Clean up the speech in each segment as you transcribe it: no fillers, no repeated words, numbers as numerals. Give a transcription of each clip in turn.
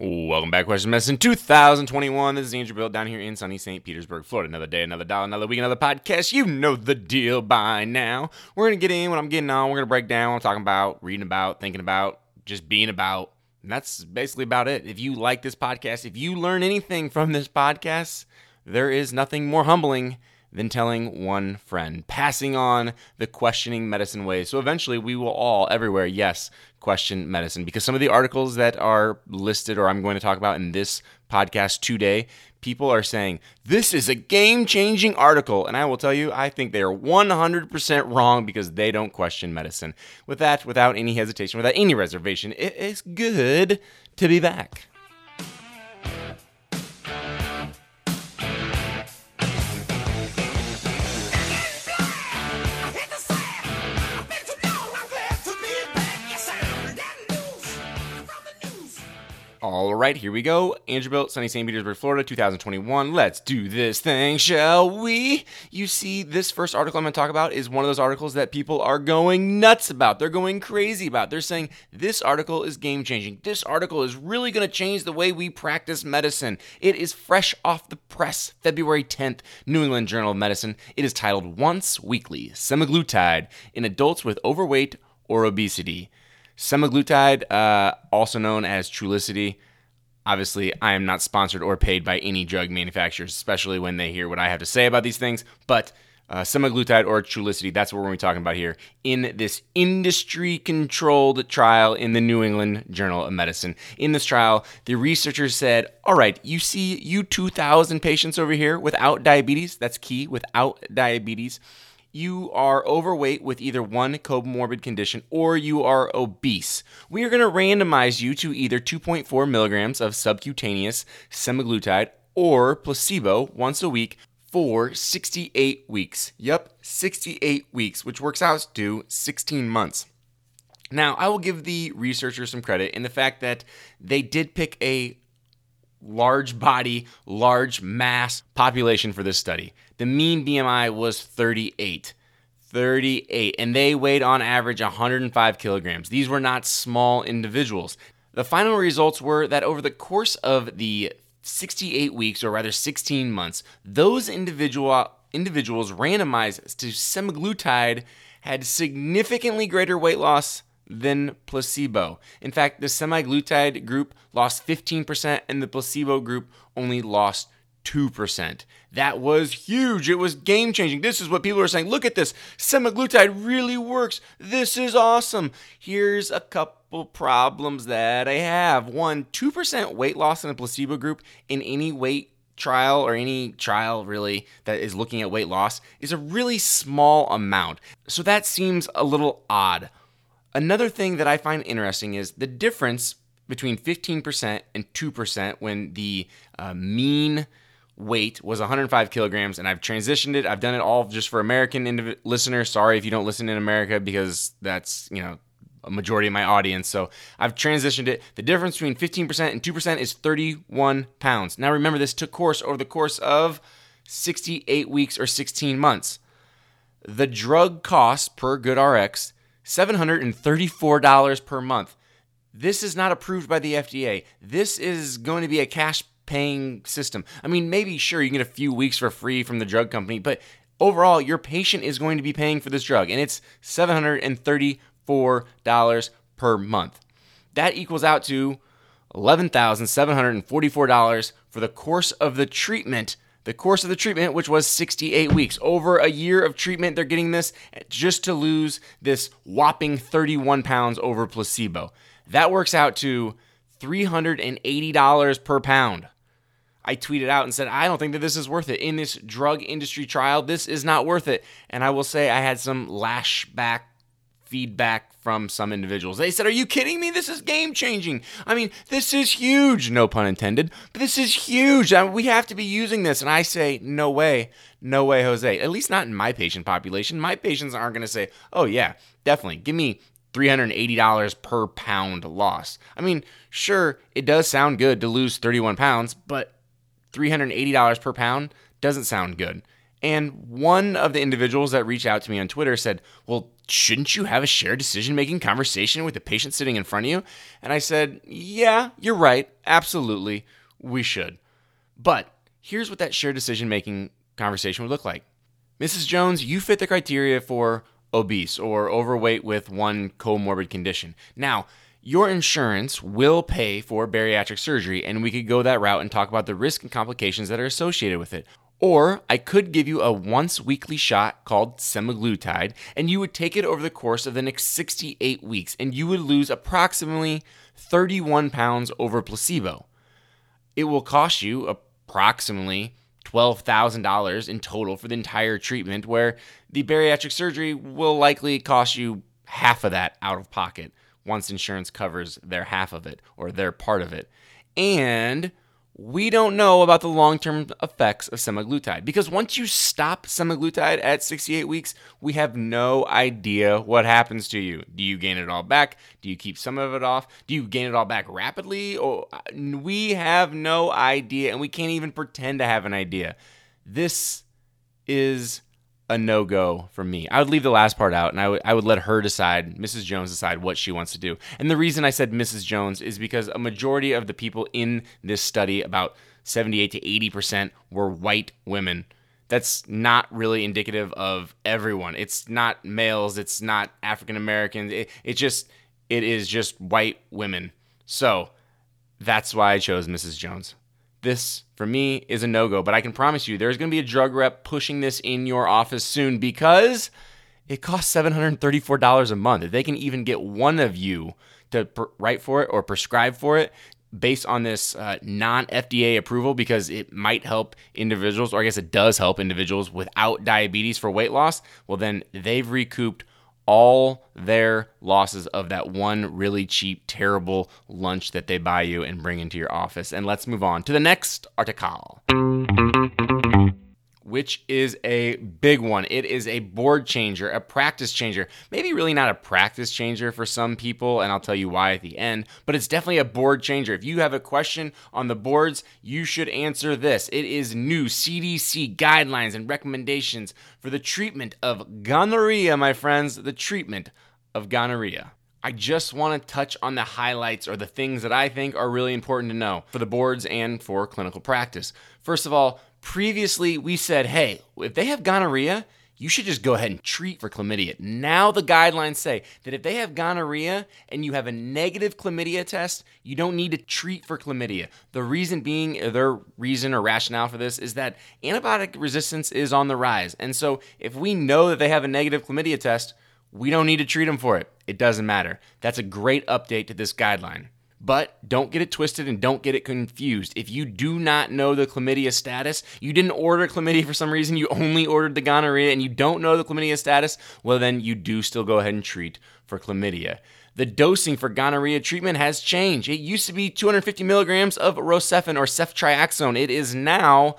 Welcome back, Question Medicine 2021. This is Andrew Bill down here in sunny St. Petersburg, Florida. Another day, another dollar, another week, another podcast. You know the deal by now. We're going to get in what I'm getting on. We're going to break down what I'm talking about, reading about, thinking about, just being about. And that's basically about it. If you like this podcast, if you learn anything from this podcast, there is nothing more humbling than telling one friend, passing on the questioning medicine ways. So eventually we will all, everywhere, yes, question medicine. Because some of the articles that are listed or I'm going to talk about in this podcast today, people are saying, this is a game-changing article. And I will tell you, I think they are 100% wrong because they don't question medicine. With that, without any hesitation, without any reservation, it is good to be back. All right, here we go. Andrew Bill, sunny St. Petersburg, Florida, 2021. Let's do this thing, shall we? You see, this first article I'm going to talk about is one of those articles that people are going nuts about. They're going crazy about. They're saying, this article is game-changing. This article is really going to change the way we practice medicine. It is fresh off the press, February 10th, New England Journal of Medicine. It is titled, Once Weekly, Semaglutide in Adults with Overweight or Obesity. Semaglutide, also known as Trulicity. Obviously, I am not sponsored or paid by any drug manufacturers, especially when they hear what I have to say about these things. But semaglutide or Trulicity, that's what we're going to be talking about here in this industry-controlled trial in the New England Journal of Medicine. In this trial, the researchers said, all right, you see you 2,000 patients over here without diabetes. That's key, without diabetes. You are overweight with either one comorbid condition or you are obese. We are going to randomize you to either 2.4 milligrams of subcutaneous semaglutide or placebo once a week for 68 weeks. Yep, 68 weeks, which works out to 16 months. Now, I will give the researchers some credit in the fact that they did pick a large body, large mass population for this study. The mean BMI was 38, and they weighed on average 105 kilograms. These were not small individuals. The final results were that over the course of the 68 weeks, or rather 16 months, those individuals randomized to semaglutide had significantly greater weight loss than placebo. In fact, the semaglutide group lost 15% and the placebo group only lost 2%. That was huge. It was game-changing. This is what people are saying. Look at this. Semaglutide really works. This is awesome. Here's a couple problems that I have. 1, 2% weight loss in a placebo group in any weight trial or any trial really that is looking at weight loss is a really small amount. So that seems a little odd. Another thing that I find interesting is the difference between 15% and 2% when the mean weight was 105 kilograms, and I've transitioned it. I've done it all just for American listeners. Sorry if you don't listen in America because that's, a majority of my audience. So I've transitioned it. The difference between 15% and 2% is 31 pounds. Now remember, this took course over the course of 68 weeks or 16 months. The drug cost per GoodRx, $734 per month. This is not approved by the FDA. This is going to be a cash paying system. I mean, maybe sure you can get a few weeks for free from the drug company, but overall your patient is going to be paying for this drug, and it's $734 per month. That equals out to $11,744 for the course of the treatment. The course of the treatment, which was 68 weeks. Over a year of treatment, they're getting this just to lose this whopping 31 pounds over placebo. That works out to $380 per pound. I tweeted out and said, I don't think that this is worth it. In this drug industry trial, this is not worth it. And I will say I had some lashback feedback from some individuals. They said, are you kidding me? This is game-changing. I mean, this is huge. No pun intended. But this is huge. We have to be using this. And I say, no way. No way, Jose. At least not in my patient population. My patients aren't going to say, oh, yeah, definitely. Give me $380 per pound loss. I mean, sure, it does sound good to lose 31 pounds, but $380 per pound doesn't sound good. And one of the individuals that reached out to me on Twitter said, well, shouldn't you have a shared decision-making conversation with the patient sitting in front of you? And I said, yeah, you're right. absolutely, we should. But here's what that shared decision-making conversation would look like. Mrs. Jones, you fit the criteria for obese or overweight with one comorbid condition. Now, your insurance will pay for bariatric surgery, and we could go that route and talk about the risk and complications that are associated with it. Or I could give you a once-weekly shot called semaglutide, and you would take it over the course of the next 68 weeks, and you would lose approximately 31 pounds over placebo. It will cost you approximately $12,000 in total for the entire treatment, where the bariatric surgery will likely cost you half of that out of pocket once insurance covers their half of it or their part of it. And we don't know about the long-term effects of semaglutide, because once you stop semaglutide at 68 weeks, we have no idea what happens to you. Do you gain it all back? Do you keep some of it off? Do you gain it all back rapidly? Or we have no idea, and we can't even pretend to have an idea. This is a no-go for me. I would leave the last part out, and I would let her decide, Mrs. Jones, decide what she wants to do. And the reason I said Mrs. Jones is because a majority of the people in this study, about 78 to 80%, were white women. That's not really indicative of everyone. It's not males. It's not African Americans. It is just white women. So that's why I chose Mrs. Jones. This, for me, is a no-go, but I can promise you there's going to be a drug rep pushing this in your office soon, because it costs $734 a month. If they can even get one of you to write for it or prescribe for it based on this non-FDA approval, because it might help individuals, or I guess it does help individuals without diabetes for weight loss, well, then they've recouped all their losses of that one really cheap, terrible lunch that they buy you and bring into your office. And let's move on to the next article, which is a big one. It is a board changer, a practice changer. Maybe really not a practice changer for some people, and I'll tell you why at the end, but it's definitely a board changer. If you have a question on the boards, you should answer this. It is new CDC guidelines and recommendations for the treatment of gonorrhea, my friends, the treatment of gonorrhea. I just want to touch on the highlights, or the things that I think are really important to know for the boards and for clinical practice. First of all, previously we said, hey, if they have gonorrhea, you should just go ahead and treat for chlamydia. Now the guidelines say that if they have gonorrhea and you have a negative chlamydia test, you don't need to treat for chlamydia. The reason being, their reason or rationale for this is that antibiotic resistance is on the rise. And so if we know that they have a negative chlamydia test, we don't need to treat them for it. It doesn't matter. That's a great update to this guideline. But don't get it twisted and don't get it confused. If you do not know the chlamydia status, you didn't order chlamydia for some reason, you only ordered the gonorrhea, and you don't know the chlamydia status, well then you do still go ahead and treat for chlamydia. The dosing for gonorrhea treatment has changed. It used to be 250 milligrams of Rocephin or ceftriaxone. It is now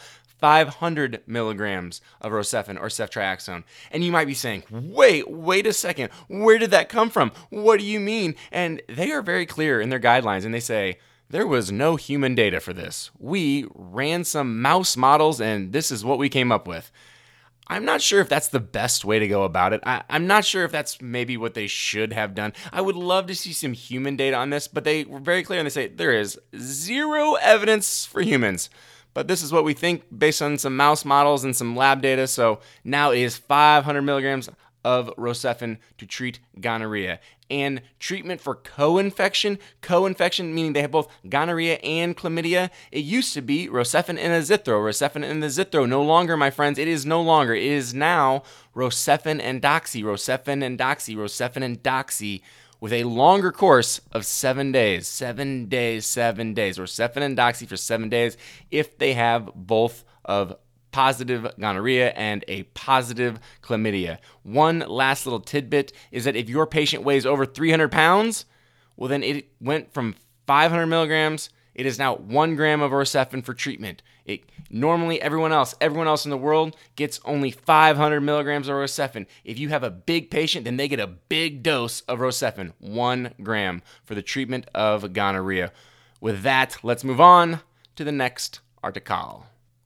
500 milligrams of Rocephin or ceftriaxone. And you might be saying, wait a second, where did that come from? What do you mean? And they are very clear in their guidelines, and they say, there was no human data for this. We ran some mouse models, and this is what we came up with. I'm not sure if that's the best way to go about it. I'm not sure if that's maybe what they should have done. I would love to see some human data on this, but they were very clear, and they say there is zero evidence for humans. But this is what we think based on some mouse models and some lab data. So now it is 500 milligrams of Rocephin to treat gonorrhea. And treatment for co-infection meaning they have both gonorrhea and chlamydia. It used to be Rocephin and Azithro. Rocephin and Azithro. No longer, my friends. It is no longer. It is now Rocephin and Doxy. Rocephin and Doxy. Rocephin and Doxy, with a longer course of 7 days. 7 days. Rocephin and Doxy for 7 days if they have both of positive gonorrhea and a positive chlamydia. One last little tidbit is that if your patient weighs over 300 pounds, well then it went from 500 milligrams, it is now 1 gram of Rocephin for treatment. Normally, everyone else in the world gets only 500 milligrams of Rocephin. If you have a big patient, then they get a big dose of Rocephin, 1 gram for the treatment of gonorrhea. With that, let's move on to the next article.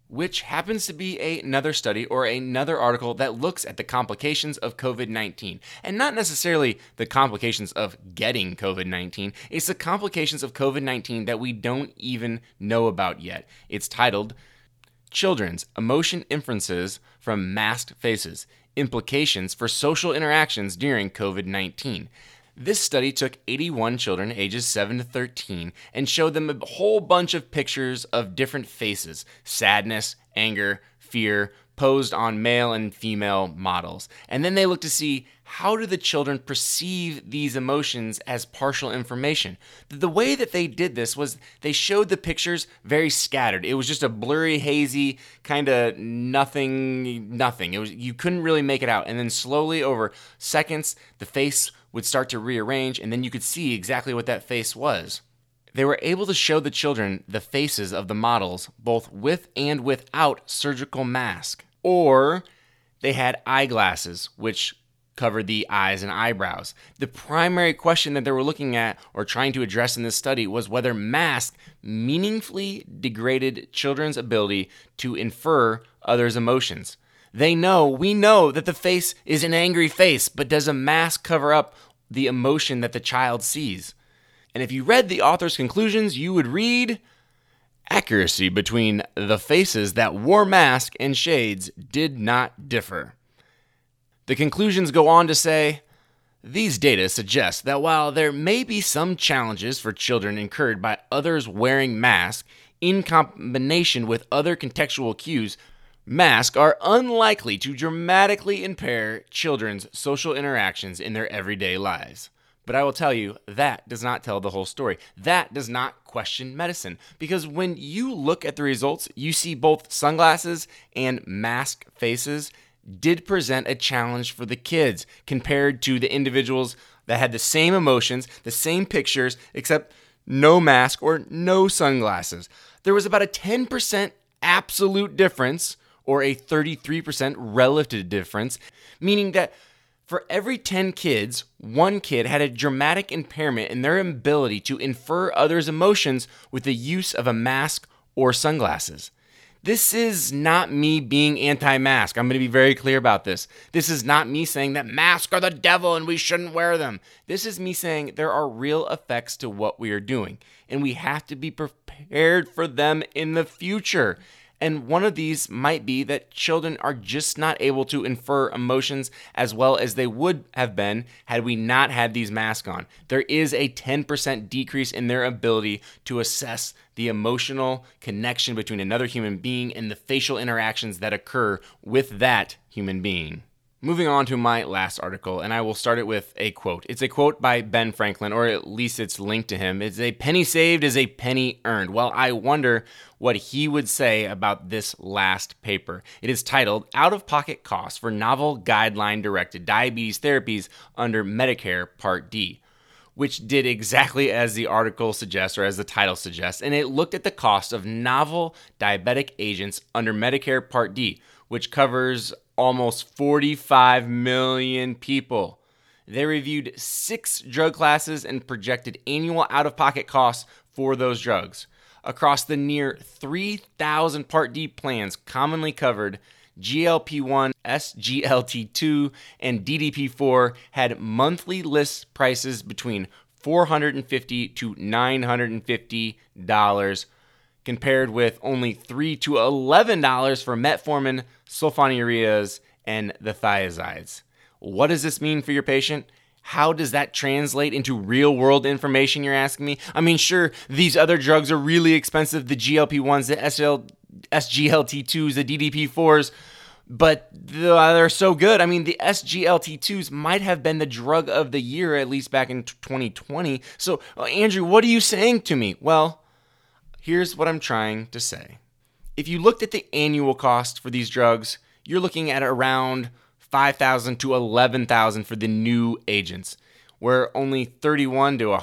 which happens to be another study or another article that looks at the complications of COVID-19. And not necessarily the complications of getting COVID-19, it's the complications of COVID-19 that we don't even know about yet. It's titled Children's Emotion Inferences from Masked Faces, Implications for Social Interactions During COVID-19. This study took 81 children ages 7 to 13 and showed them a whole bunch of pictures of different faces, sadness, anger, fear, posed on male and female models. And then they looked to see how do the children perceive these emotions as partial information. The way that they did this was they showed the pictures very scattered. It was just a blurry, hazy, kind of nothing. It was, you couldn't really make it out. And then slowly over seconds, the face would start to rearrange, and then you could see exactly what that face was. They were able to show the children the faces of the models, both with and without surgical mask. Or they had eyeglasses, which covered the eyes and eyebrows. The primary question that they were looking at or trying to address in this study was whether masks meaningfully degraded children's ability to infer others' emotions. We know that the face is an angry face, but does a mask cover up the emotion that the child sees? And if you read the author's conclusions, you would read, accuracy between the faces that wore masks and shades did not differ. The conclusions go on to say, these data suggest that while there may be some challenges for children incurred by others wearing masks, in combination with other contextual cues, masks are unlikely to dramatically impair children's social interactions in their everyday lives. But I will tell you, that does not tell the whole story. That does not question medicine. Because when you look at the results, you see both sunglasses and mask faces did present a challenge for the kids compared to the individuals that had the same emotions, the same pictures, except no mask or no sunglasses. There was about a 10% absolute difference, or a 33% relative difference, meaning that for every 10 kids, one kid had a dramatic impairment in their ability to infer others' emotions with the use of a mask or sunglasses. This is not me being anti-mask. I'm going to be very clear about this. This is not me saying that masks are the devil and we shouldn't wear them. This is me saying there are real effects to what we are doing, and we have to be prepared for them in the future. And one of these might be that children are just not able to infer emotions as well as they would have been had we not had these masks on. There is a 10% decrease in their ability to assess the emotional connection between another human being and the facial interactions that occur with that human being. Moving on to my last article, and I will start it with a quote. It's a quote by Ben Franklin, or at least it's linked to him. It's a penny saved is a penny earned. Well, I wonder what he would say about this last paper. It is titled Out-of-Pocket Costs for Novel Guideline-Directed Diabetes Therapies Under Medicare Part D, which did exactly as the article suggests, or as the title suggests, and it looked at the cost of novel diabetic agents under Medicare Part D, which covers almost 45 million people. They reviewed 6 drug classes and projected annual out-of-pocket costs for those drugs. Across the near 3,000 Part D plans commonly covered, GLP-1, SGLT2, and DDP-4 had monthly list prices between $450 to $950, compared with only $3 to $11 for metformin, sulfonylureas, and the thiazides. What does this mean for your patient? How does that translate into real-world information, you're asking me? I mean, sure, these other drugs are really expensive, the GLP-1s, the SGLT2s, the DDP-4s, but they're so good. I mean, the SGLT2s might have been the drug of the year, at least back in 2020. So, Andrew, what are you saying to me? Well, here's what I'm trying to say. If you looked at the annual cost for these drugs, you're looking at around $5,000 to $11,000 for the new agents, where only $31 to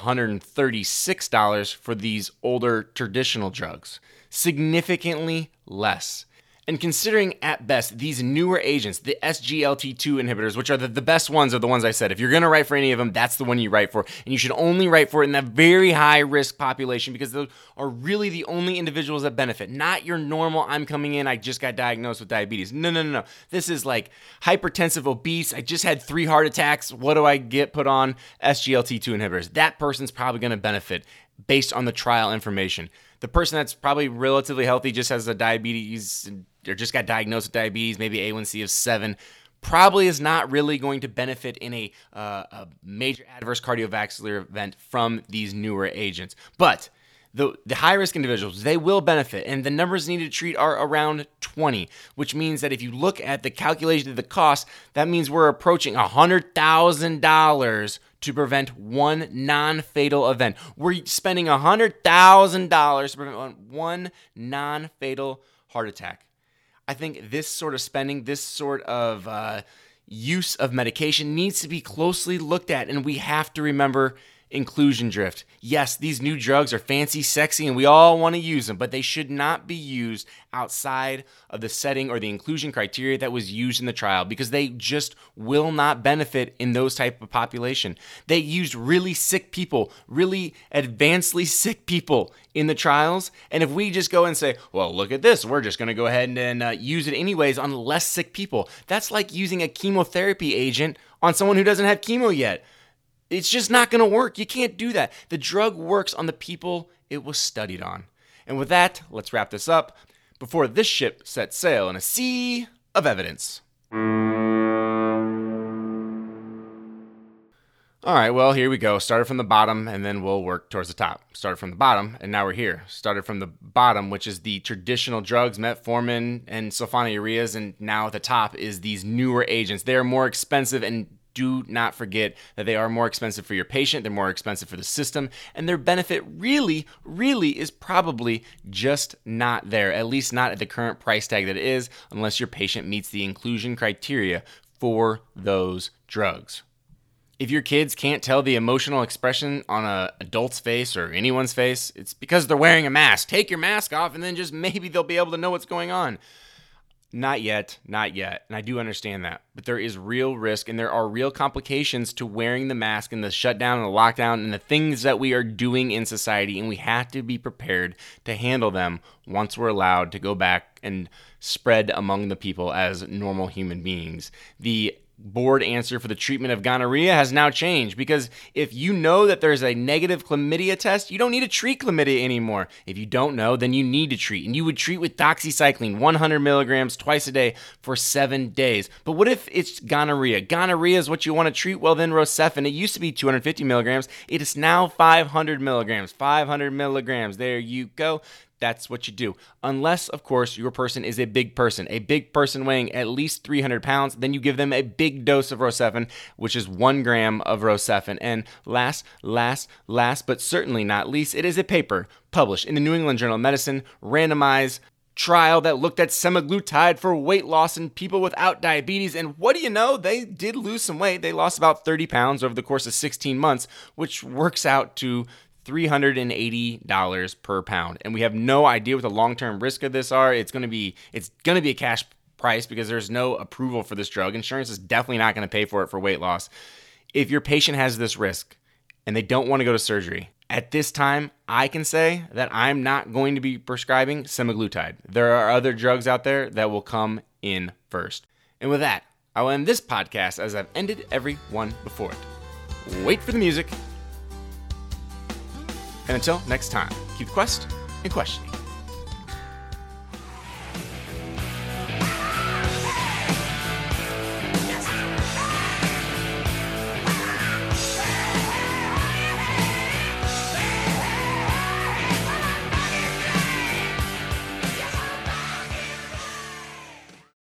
$136 for these older traditional drugs. Significantly less. And considering at best these newer agents, the SGLT2 inhibitors, which are the best ones, are the ones I said. If you're going to write for any of them, that's the one you write for. And you should only write for it in that very high risk population because those are really the only individuals that benefit. Not your normal, I'm coming in, I just got diagnosed with diabetes. No. This is like hypertensive, obese, I just had 3 heart attacks. What do I get put on? SGLT2 inhibitors. That person's probably going to benefit based on the trial information. The person that's probably relatively healthy, just has a diabetes or just got diagnosed with diabetes, maybe A1C of 7, probably is not really going to benefit in a major adverse cardiovascular event from these newer agents. But the high-risk individuals, they will benefit, and the numbers needed to treat are around 20, which means that if you look at the calculation of the cost, that means we're approaching $100,000 to prevent one non-fatal event. We're spending $100,000 to prevent one non-fatal heart attack. I think this sort of spending, this sort of use of medication needs to be closely looked at, and we have to remember inclusion drift. Yes, these new drugs are fancy, sexy, and we all want to use them, but they should not be used outside of the setting or the inclusion criteria that was used in the trial because they just will not benefit in those type of population. They used really sick people, really advancedly sick people in the trials, and if we just go and say, well, look at this, we're just going to go ahead and use it anyways on less sick people, that's like using a chemotherapy agent on someone who doesn't have chemo yet. It's just not going to work. You can't do that. The drug works on the people it was studied on. And with that, let's wrap this up before this ship sets sail in a sea of evidence. All right, well, here we go. Started from the bottom, and then we'll work towards the top. Started from the bottom, and now we're here. Started from the bottom, which is the traditional drugs, metformin and sulfonylureas, and now at the top is these newer agents. They're more expensive, and do not forget that they are more expensive for your patient, they're more expensive for the system, and their benefit really is probably just not there, at least not at the current price tag that it is, unless your patient meets the inclusion criteria for those drugs. If your kids can't tell the emotional expression on an adult's face or anyone's face, it's because they're wearing a mask. Take your mask off and then just maybe they'll be able to know what's going on. Not yet. And I do understand that. But there is real risk and there are real complications to wearing the mask and the shutdown and the lockdown and the things that we are doing in society. And we have to be prepared to handle them once we're allowed to go back and spread among the people as normal human beings. The board answer for the treatment of gonorrhea has now changed because if you know that there's a negative chlamydia test, you don't need to treat chlamydia anymore. If you don't know, then you need to treat. And you would treat with doxycycline, 100 milligrams twice a day for 7 days. But what if it's gonorrhea? Gonorrhea is what you want to treat? Well, then Rocephin, it used to be 250 milligrams. It is now 500 milligrams. 500 milligrams. There you go. That's what you do. Unless, of course, your person is a big person weighing at least 300 pounds, then you give them a big dose of Rocephin, which is 1 gram of Rocephin. And last, but certainly not least, it is a paper published in the New England Journal of Medicine, randomized trial that looked at semaglutide for weight loss in people without diabetes. And what do you know? They did lose some weight. They lost about 30 pounds over the course of 16 months, which works out to $380 per pound. And we have no idea what the long-term risk of this are. It's going to be a cash price because there's no approval for this drug. Insurance is definitely not going to pay for it for weight loss. If your patient has this risk and they don't want to go to surgery, at this time, I can say that I'm not going to be prescribing semaglutide. There are other drugs out there that will come in first. And with that, I will end this podcast as I've ended every one before it. Wait for the music. And until next time, keep the quest and questioning.